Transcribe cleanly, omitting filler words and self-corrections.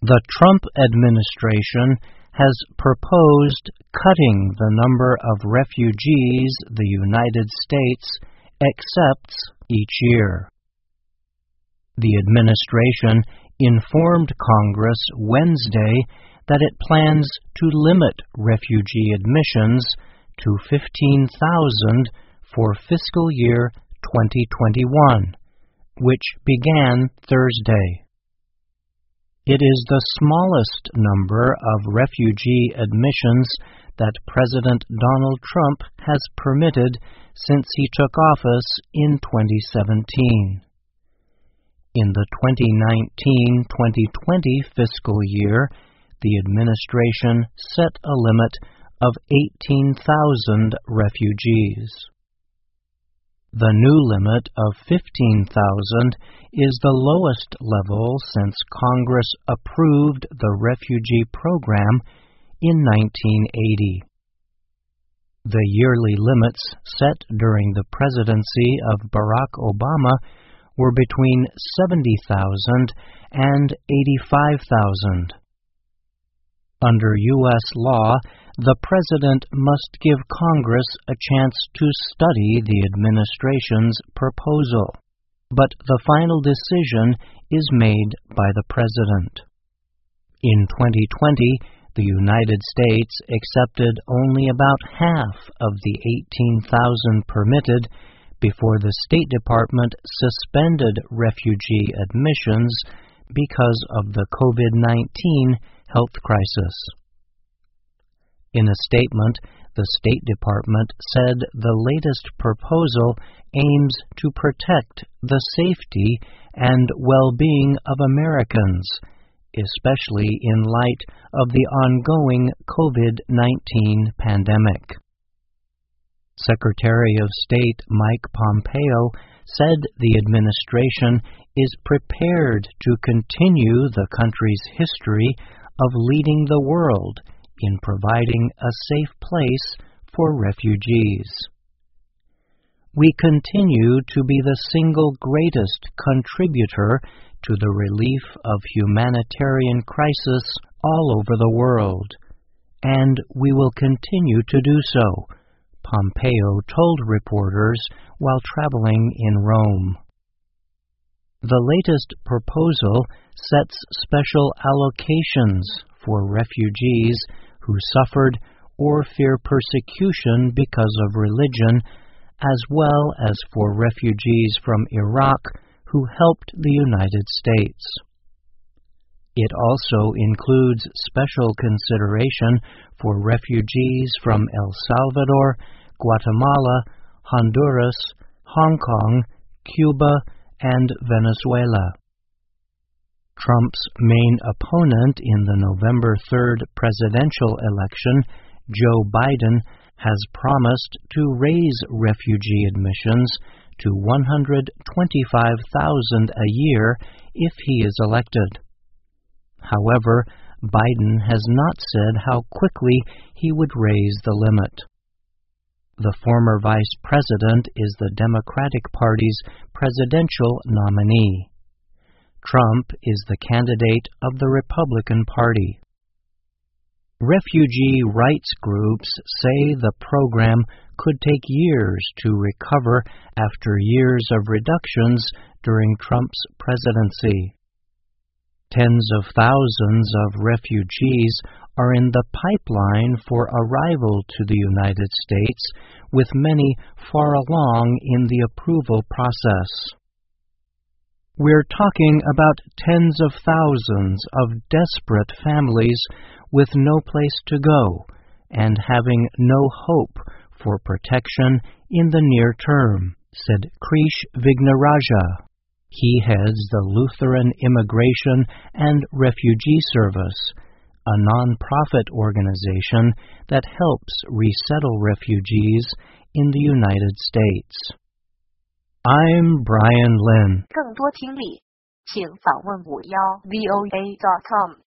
The Trump administration has proposed cutting the number of refugees the United States accepts each year. The administration informed Congress Wednesday that it plans to limit refugee admissions to 15,000 for fiscal year 2021, which began Thursday. It is the smallest number of refugee admissions that President Donald Trump has permitted since he took office in 2017. In the 2019-2020 fiscal year, the administration set a limit of 18,000 refugees. The new limit of 15,000 is the lowest level since Congress approved the refugee program in 1980. The yearly limits set during the presidency of Barack Obama were between 70,000 and 85,000. Under U.S. law, the President must give Congress a chance to study the administration's proposal, but the final decision is made by the President. In 2020, the United States accepted only about half of the 18,000 permitted before the State Department suspended refugee admissions because of the COVID-19 health crisis. In a statement, the State Department said the latest proposal aims to protect the safety and well-being of Americans, especially in light of the ongoing COVID-19 pandemic. Secretary of State Mike Pompeo said the administration is prepared to continue the country's history of leading the world in providing a safe place for refugees. We continue to be the single greatest contributor to the relief of humanitarian crisis all over the world, and we will continue to do so, Pompeo told reporters while traveling in Rome. The latest proposal sets special allocations for refugees who suffered or fear persecution because of religion, as well as for refugees from Iraq who helped the United States. It also includes special consideration for refugees from El Salvador, Guatemala, Honduras, Hong Kong, Cuba, and Venezuela. Trump's main opponent in the November 3rd presidential election, Joe Biden, has promised to raise refugee admissions to 125,000 a year if he is elected. However, Biden has not said how quickly he would raise the limit. The former vice president is the Democratic Party's presidential nominee. Trump is the candidate of the Republican Party. Refugee rights groups say the program could take years to recover after years of reductions during Trump's presidency. Tens of thousands of refugees are in the pipeline for arrival to the United States, with many far along in the approval process. We're talking about tens of thousands of desperate families with no place to go and having no hope for protection in the near term, said Krish Vignaraja. He heads the Lutheran Immigration and Refugee Service, a non-profit organization that helps resettle refugees in the United States. I'm Brian Lynn. 更多听力，请访问51VOA.com。